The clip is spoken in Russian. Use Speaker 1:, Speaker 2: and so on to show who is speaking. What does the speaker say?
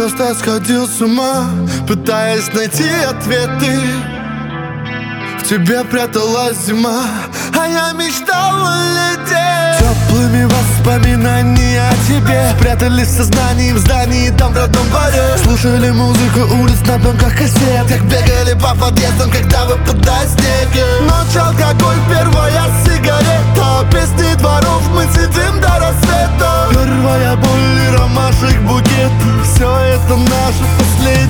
Speaker 1: просто сходил с ума, пытаясь найти ответы. В тебе пряталась зима, а я мечтал улететь. Теплыми воспоминания о тебе спрятались в сознании, в здании, там в родном дворе. Слушали музыку улиц на пленках кассет, как бегали по подъездам, когда выпадает снег. Ночь, алкоголь, первая сигарета, песни дворов, мы сидим до рассвета. Первая боль и ромашек букет, все это наше последнее.